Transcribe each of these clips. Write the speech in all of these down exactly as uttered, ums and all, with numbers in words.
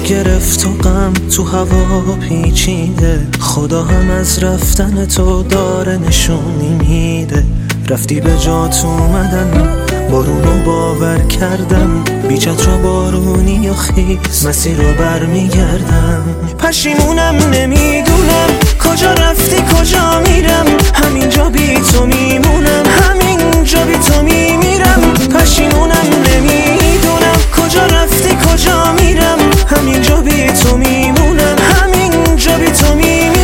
گرفت و غم تو هوا پیچیده، خدا هم از رفتن تو داره نشونی میده. رفتی به جات اومدن، بارونو باور کردم، بی چتر و بارونی و خیز مسیر رو برمیگردم. پشیمونم نمیدونم کجا رفتی کجا میرم، همینجا بی تو میمونم، همینجا بی تو میمیرم. پشیمونم نمیدونم کجا رفتی کجا میرم، همینجا بی تو میمونم، همینجا بی تو میمیرم.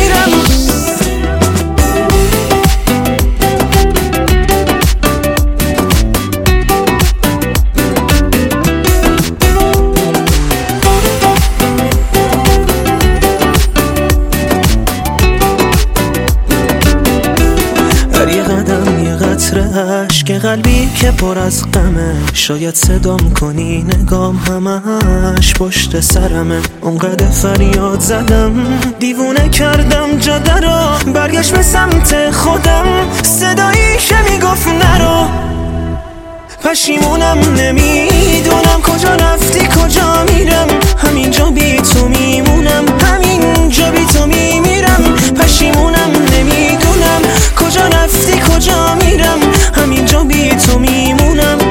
عشق قلبی که پر از غمه، شاید صدام کنی نگام همش پشت سرمه. اونقدر فریاد زدم دیوونه کردم جاده رو، برگشت به سمت خودم صدایی که میگفت نرو. پشیمونم نمیدونم کجا رفتی کجا میرم، همینجا بی تو میمونم، همینجا بی تو میمیرم. پشیمونم نمیدونم کجا رفتی کجا میرم، همینجا بی تو میمونم.